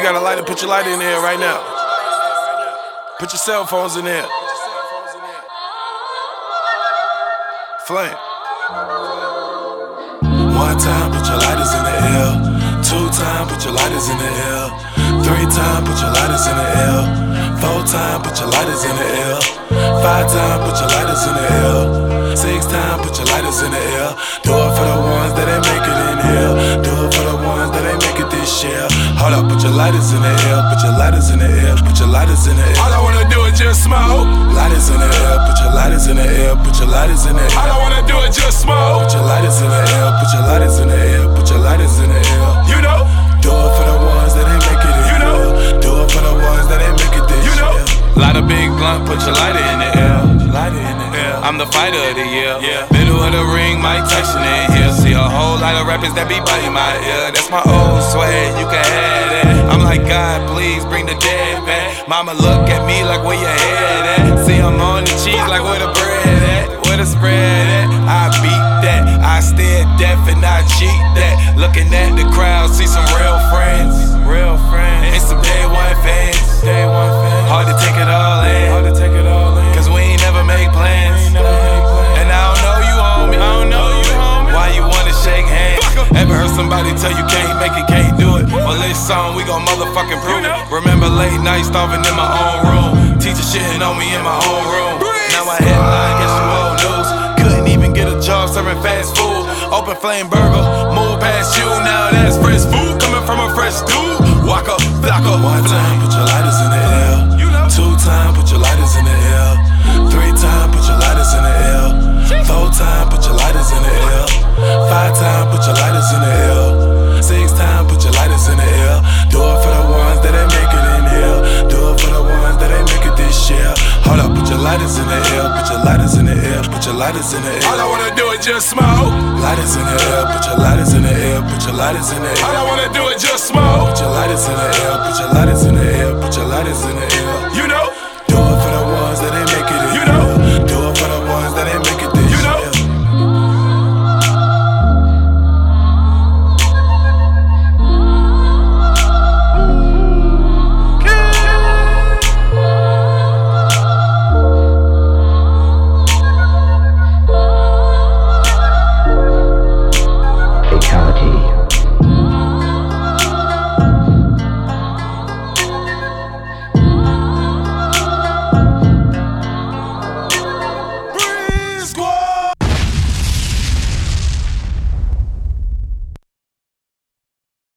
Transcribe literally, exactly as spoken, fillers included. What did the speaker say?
got a lighter, put your lighter in there right now. Put your cell phones in there. Flame. One time, put your lighters in the air. Two time, put your lighters in the air. Three time, put your lighters in the air. Four time, put your lighters in the air. Five time, put your lighters in the air. Six time, put your lighters in the air. Do it for the ones that ain't make it in here. Do it for the ones that ain't make it this year. Hold up, put your lighters in the air. Put your lighters in the air. Put your lighters in the air. All I wanna do is just smoke. Lighters in the air. Put your lighters in the air. Put your lighters in the air. All I wanna do is just smoke. Put your lighters in the air. Put your lighters in the air. Put your lighters in the air. You know. Do it for the ones that ain't make it in. You know. Do it for the ones that ain't make it this. You know. Light a big blunt, put your lighter in the air. Lighter in the air. I'm the fighter of the year. Yeah. Middle of the ring, Mike Tyson in here. See a whole lot of rappers that be biting my ear. That's my old swag, you can have that. I'm like, God, please bring the dead back. Mama look at me like, where your head at? See, I'm on the cheese like, where the bread at? Where the spread at? I beat that. I stare deaf and I cheat that. Looking at the crowd, see some real friends. Real friends. And some day one fans. Day one fan. Hard to take it all in. Hard to take it all in. Cause we ain't never make plans. Never make plans. And I don't know you, homie. I don't know you, homie. Why you wanna shake hands? Ever heard somebody tell you can't make it, can't do it? Well, this song, we gon' motherfucking prove it. Remember late nights starving in my own room. Teacher shitting on me in my own room. Now I headline, guess you old news. Couldn't even get a job serving fast food. Open flame burger, move past you. Now that's fresh food coming from a fresh dude. Walk up, block up. One time, put your lighters in the air. Two time, put your lighters in the air. Three time, put your lighters in the air. Four time, put your lighters in the air. Five time, put your lighters in the air. Six time, put your lighters in the air. Do it for the ones that ain't make it in here. Do it for the ones that ain't make it this year. Hold up, put your lighters in the air. Put your lighters in the air. Put your lighters in the air. All I wanna do is just smoke. Lighters in the air. Put your lighters in the air. Put your lighters in the air. All I wanna do is just smoke. Put your lighters in the air. Put your lighters in the air. Put your lighters in the air.